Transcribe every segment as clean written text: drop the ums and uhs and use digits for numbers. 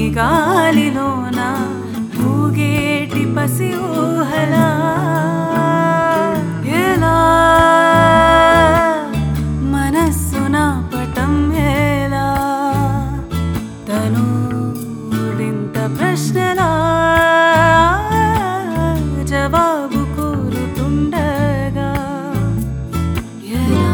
గాలిలోన ఊగేటి పసి ఊహలా ఎలా మనస్సున పటం ఎలా తను వింత ప్రశ్నలా జవాబు కోరుతుండగా ఎలా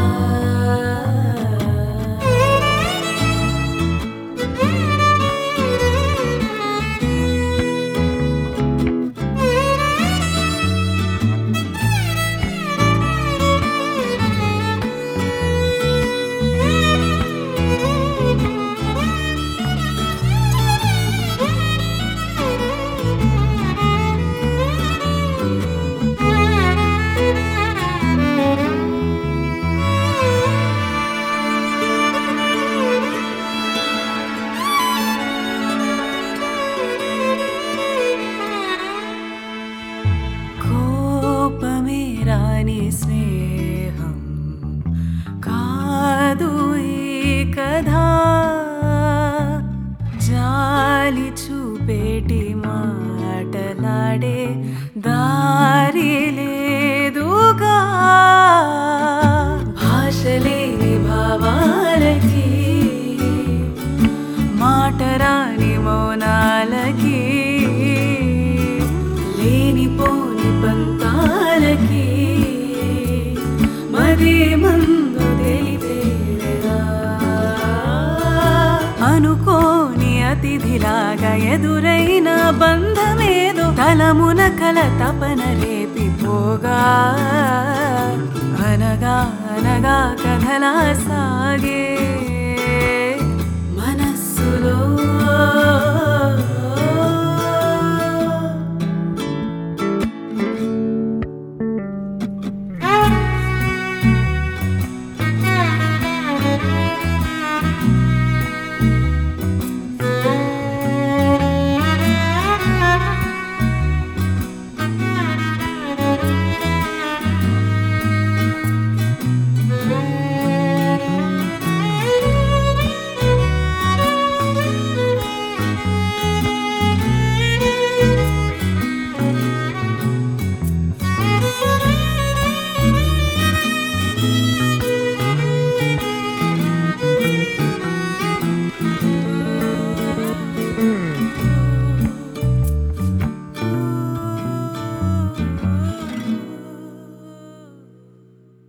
రాని స్నేహం కాదు ఈ కథ జాలి చూపేటి మాటలాడే దారి లేదుగా భాషలేని భావాలకి మాటరాని మౌనాలకి లేనిపోని పంతాలకి మది మందు తెలిపేదా అనుకోని అతిథిలాగా ఎదురైన బంధమేదో తలమున కల తపన రేపిపోగా అనగా అనగా కథలా సాగే మనస్సులో